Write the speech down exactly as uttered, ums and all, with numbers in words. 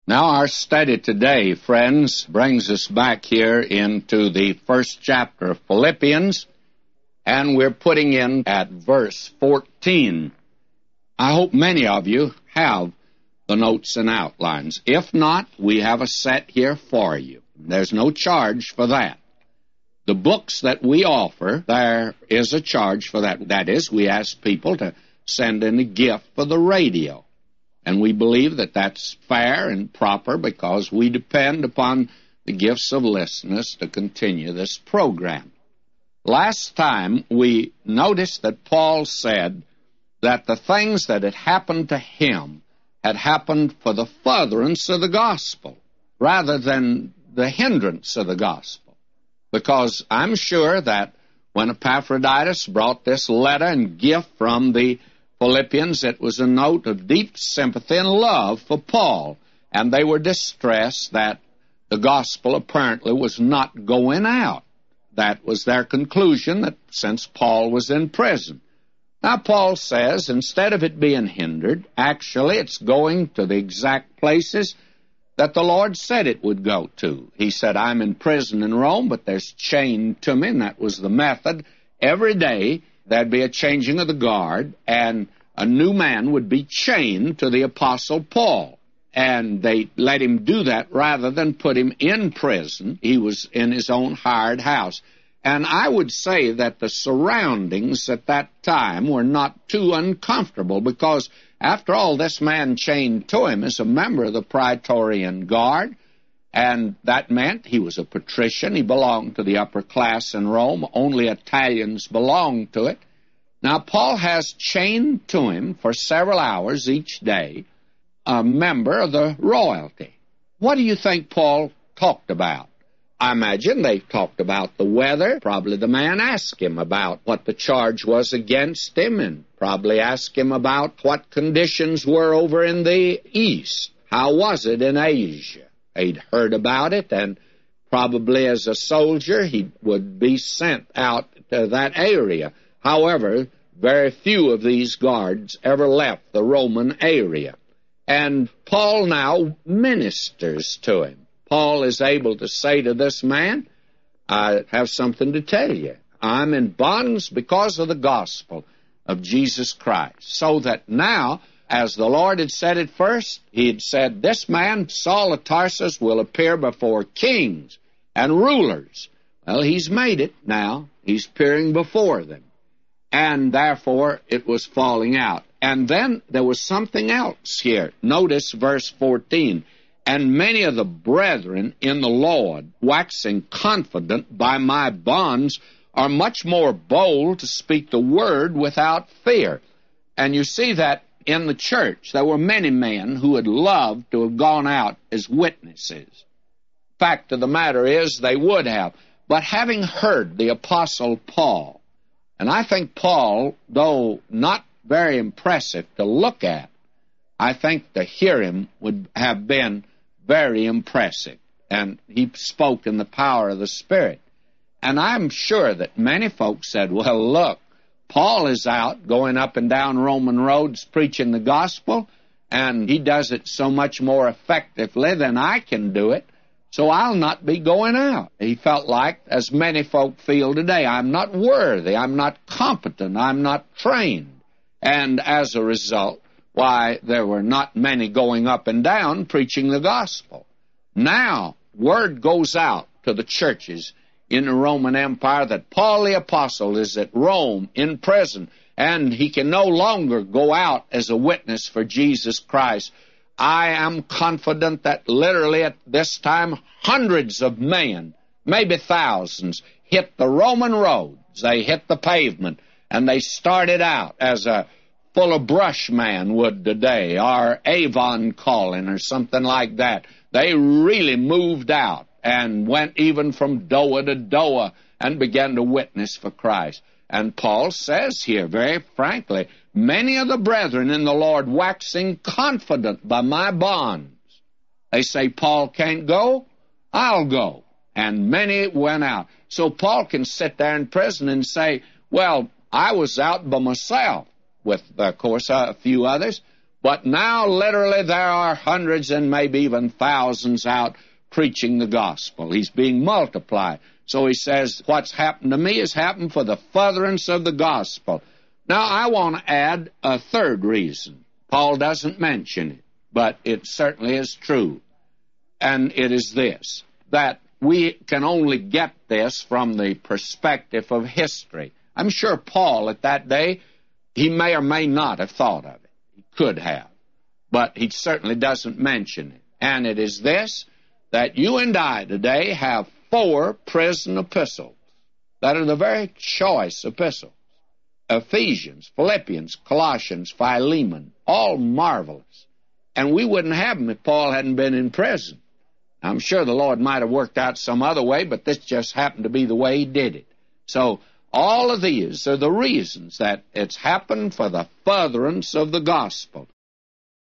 Now our study today, friends, brings us back here into the first chapter of Philippians, and we're putting in at verse fourteen. I hope many of you have the notes and outlines. If not, we have a set here for you. There's no charge for that. The books that we offer, there is a charge for that. That is, we ask people to send in a gift for the radio. And we believe that that's fair and proper because we depend upon the gifts of listeners to continue this program. Last time we noticed that Paul said that the things that had happened to him had happened for the furtherance of the gospel rather than the hindrance of the gospel. Because I'm sure that when Epaphroditus brought this letter and gift from the Philippians, it was a note of deep sympathy and love for Paul, and they were distressed that the gospel apparently was not going out. That was their conclusion, that since Paul was in prison. Now, Paul says, instead of it being hindered, actually it's going to the exact places that the Lord said it would go to. He said, I'm in prison in Rome, but there's chained to me, and that was the method. Every day there'd be a changing of the guard, and a new man would be chained to the Apostle Paul. And they let him do that rather than put him in prison. He was in his own hired house. And I would say that the surroundings at that time were not too uncomfortable because, after all, this man chained to him is a member of the Praetorian Guard, and that meant he was a patrician. He belonged to the upper class in Rome. Only Italians belonged to it. Now, Paul has chained to him for several hours each day a member of the royalty. What do you think Paul talked about? I imagine they talked about the weather. Probably the man asked him about what the charge was against him, and probably asked him about what conditions were over in the east. How was it in Asia? He'd heard about it, and probably as a soldier he would be sent out to that area. However, very few of these guards ever left the Roman area. And Paul now ministers to him. Paul is able to say to this man, I have something to tell you. I'm in bonds because of the gospel of Jesus Christ. So that now, as the Lord had said it first, he had said, this man, Saul of Tarsus, will appear before kings and rulers. Well, he's made it now. He's appearing before them. And therefore, it was falling out. And then there was something else here. Notice verse fourteen. And many of the brethren in the Lord, waxing confident by my bonds, are much more bold to speak the word without fear. And you see that in the church, there were many men who would love to have gone out as witnesses. Fact of the matter is, they would have. But having heard the Apostle Paul, and I think Paul, though not very impressive to look at, I think to hear him would have been very impressive. And he spoke in the power of the Spirit. And I'm sure that many folks said, well, look, Paul is out going up and down Roman roads preaching the gospel, and he does it so much more effectively than I can do it, so I'll not be going out. He felt like, as many folk feel today, I'm not worthy, I'm not competent, I'm not trained. And as a result, why, there were not many going up and down preaching the gospel. Now, word goes out to the churches in the Roman Empire that Paul the Apostle is at Rome in prison, and he can no longer go out as a witness for Jesus Christ. I am confident that literally at this time, hundreds of men, maybe thousands, hit the Roman roads. They hit the pavement, and they started out as a full of brush man would today, or Avon calling or something like that. They really moved out and went even from Doa to Doa and began to witness for Christ. And Paul says here, very frankly, many of the brethren in the Lord waxing confident by my bonds. They say, Paul can't go, I'll go. And many went out. So Paul can sit there in prison and say, well, I was out by myself, with, of course, a few others, But now, literally, there are hundreds and maybe even thousands out preaching the gospel. He's being multiplied. So he says, what's happened to me has happened for the furtherance of the gospel. Now, I want to add a third reason. Paul doesn't mention it, but it certainly is true. And it is this, that we can only get this from the perspective of history. I'm sure Paul at that day, he may or may not have thought of it. He could have. But he certainly doesn't mention it. And it is this, that you and I today have four prison epistles that are the very choice epistles. Ephesians, Philippians, Colossians, Philemon, all marvelous. And we wouldn't have them if Paul hadn't been in prison. I'm sure the Lord might have worked out some other way, but this just happened to be the way he did it. So all of these are the reasons that it's happened for the furtherance of the gospel.